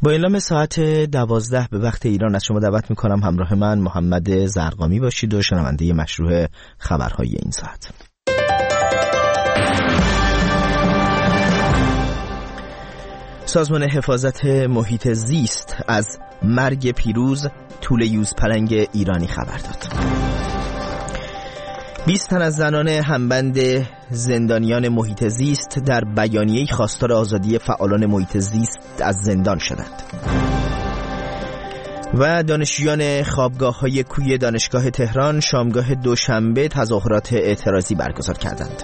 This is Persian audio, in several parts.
با اعلام ساعت 12 به وقت ایران از شما دعوت میکنم همراه من محمد زرقامی باشید و شنونده مشروع خبرهای این ساعت. سازمان حفاظت محیط زیست از مرگ پیروز توله یوزپلنگ ایرانی خبر داد. 20 تن از زنان همبند زندانیان محیط زیست در بیانیه‌ای خواستار آزادی فعالان محیط زیست از زندان شدند. و دانشجویان خوابگاه‌های کوی دانشگاه تهران شامگاه دوشنبه تظاهرات اعتراضی برگزار کردند.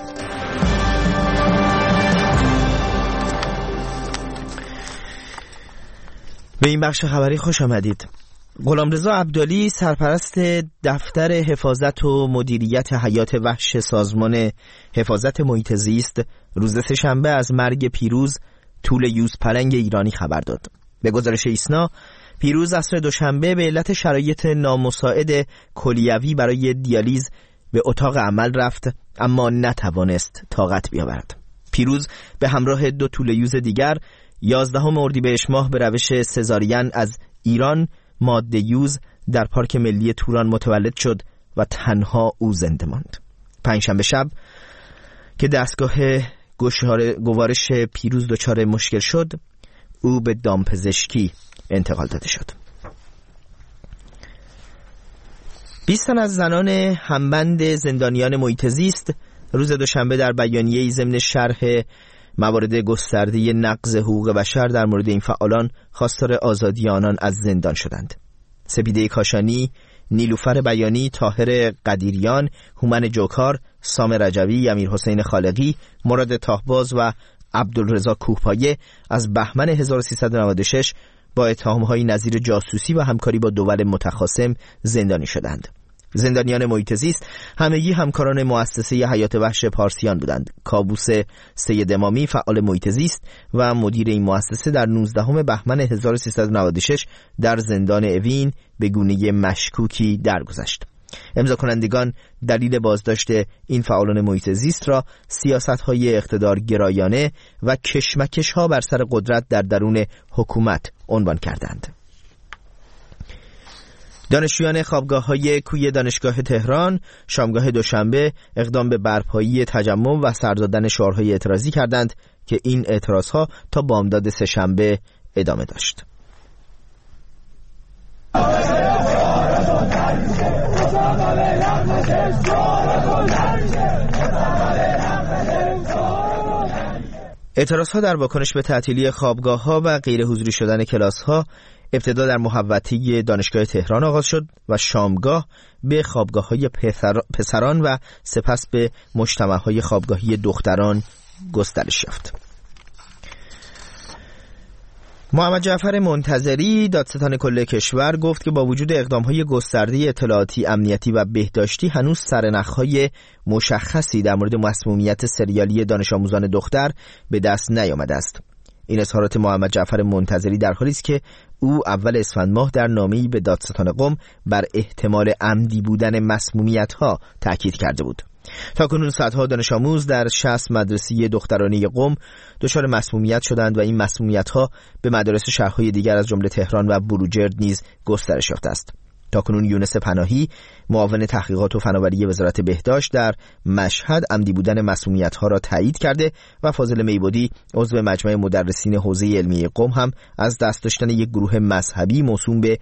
به این بخش خبری خوش آمدید. غلامرضا عبدالی سرپرست دفتر حفاظت و مدیریت حیات وحش سازمان حفاظت محیط زیست روز سه‌شنبه از مرگ پیروز توله یوزپلنگ ایرانی خبر داد. به گزارش ایسنا، پیروز عصر دوشنبه به علت شرایط نامساعد کلیوی برای دیالیز به اتاق عمل رفت اما نتوانست طاقت بیاورد. پیروز به همراه 2 توله یوز دیگر 11 اردیبهشت ماه به روش سزارین از ایران ماده یوز در پارک ملی توران متولد شد و تنها او زنده ماند. پنجشنبه شب که دستگاه گوارش پیروز دچار مشکل شد، او به دامپزشکی انتقال داده شد. 20 تن از زنان همبند زندانیان محیط زیست روز دوشنبه در بیانیه‌ای ضمن شرح موارد گسترده نقض حقوق بشر در مورد این فعالان خواستار آزادی آنان از زندان شدند. سپیده کاشانی، نیلوفر بیانی، طاهر قدیریان، هومن جوکار، سام رجوی، امیرحسین خالقی، مراد تاهباز و عبدالرضا کوهپایه از بهمن 1396 با اتهام‌های نظیر جاسوسی و همکاری با دول متخاصم زندانی شدند. زندانیان محیط زیست همگی همکاران مؤسسه حیات وحش پارسیان بودند. کابوس سید امامی فعال محیط زیست و مدیر این مؤسسه در 19 بهمن 1396 در زندان اوین به گونه مشکوکی درگذشت. امضا کنندگان دلیل بازداشت این فعالان محیط زیست را سیاست‌های اقتدار گرایانه و کشمکش‌ها بر سر قدرت در درون حکومت عنوان کردند. دانشجویان خوابگاه‌های کوی دانشگاه تهران شامگاه دوشنبه اقدام به برپایی تجمع و سر دادن شعارهای اعتراضی کردند که این اعتراضها تا بامداد سه‌شنبه ادامه داشت. اعتراضها در واکنش به تعطیلی خوابگاه‌ها و غیر حضوری شدن کلاس‌ها ابتدا در محوطه دانشگاه تهران آغاز شد و شامگاه به خوابگاه‌های پسران و سپس به مجتمع‌های خوابگاهی دختران گسترش یافت. محمد جعفر منتظری دادستان کل کشور گفت که با وجود اقدام‌های گسترده اطلاعاتی، امنیتی و بهداشتی هنوز سرنخ‌های مشخصی در مورد مسمومیت سریالی دانش آموزان دختر به دست نیامده است. این اظهارات محمد جعفر منتظری در حالی است که او اول اسفند ماه در نامه‌ای به دادستان قم بر احتمال عمدی بودن مسمومیت‌ها تاکید کرده بود. تاکنون صدها دانش آموز در 60 مدرسه دخترانه قم دچار مسمومیت شدند و این مسمومیت‌ها به مدارس شهرهای دیگر از جمله تهران و بروجرد نیز گسترش یافته است. تاکنون یونس پناهی معاون تحقیقات و فناوری وزارت بهداشت در مشهد عمدی بودن مسمومیت‌ها را تایید کرده و فاضل میبودی عضو مجمع مدرسین حوزه علمی قم هم از دست داشتن یک گروه مذهبی موسوم به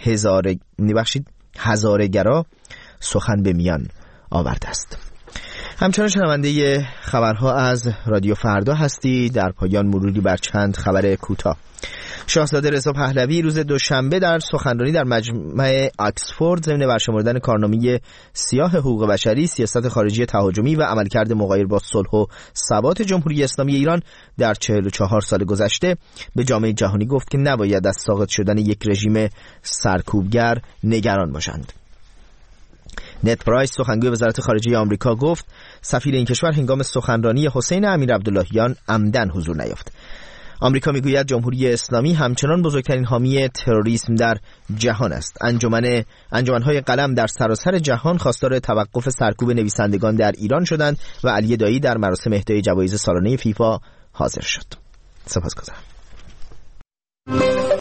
هزاره‌گرا سخن به میان آورده است. همچنان شنونده خبرها از رادیو فردا هستی. در پایان مروری بر چند خبر کوتاه. شاهزاده رضا پهلوی روز دوشنبه در سخنرانی در مجمع آکسفورد ضمن برشمردن کارنامه سیاه حقوق بشری، سیاست خارجی تهاجمی و عملکرد مغایر با صلح و ثبات جمهوری اسلامی ایران در 44 سال گذشته به جامعه جهانی گفت که نباید از ساقط شدن یک رژیم سرکوبگر نگران باشند. نت پرایس سخنگوی وزارت خارجه آمریکا گفت سفیر این کشور هنگام سخنرانی حسین امیر عبداللهیان عمدن حضور نیافت. آمریکا میگوید جمهوری اسلامی همچنان بزرگترین حامی تروریسم در جهان است. انجمن‌های قلم در سراسر جهان خواستار توقف سرکوب نویسندگان در ایران شدند و علی دایی در مراسم اهدای جوایز سالانه فیفا حاضر شد. سپاسگزارم.